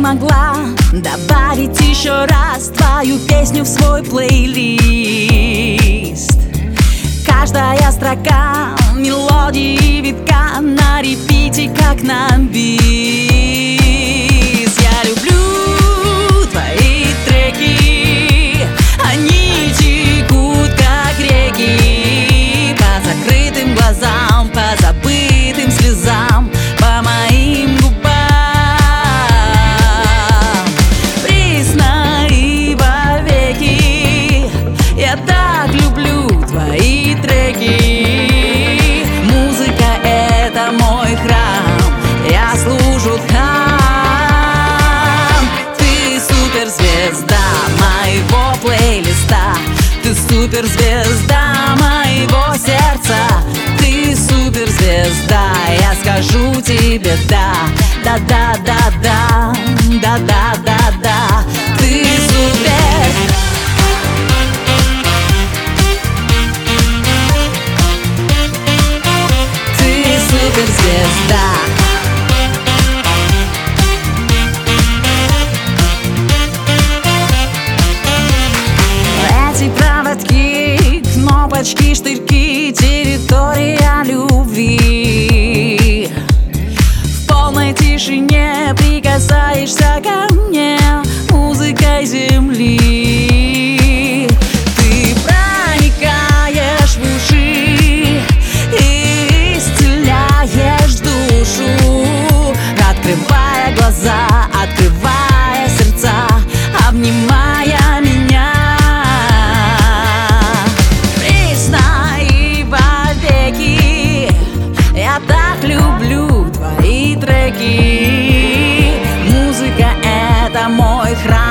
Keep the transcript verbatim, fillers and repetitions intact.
смогла добавить еще раз твою песню в свой плейлист. Каждая строка мелодии витка на репите, как на бис. Я люблю твои треки, они текут как реки, по закрытым глазам, по забытым слезам, по моим губам. Присно и вовеки я так люблю твои треки. Музыка — это мой храм, я служу там. Ты суперзвезда моего плейлиста, ты суперзвезда моего сердца, ты суперзвезда, я скажу тебе да, да, да, да, да, да, да, да, да, ты супер. Суперзвезда. Эти проводки, кнопочки, штырьки, территория любви. В полной тишине прикасаешься ко мне музыкой земли. Ты проникаешь в уши и исцеляешь душу, открывая глаза, открывая сердца, обнимая меня. Присно и вовеки я так люблю твои треки. Музыка — это мой храм,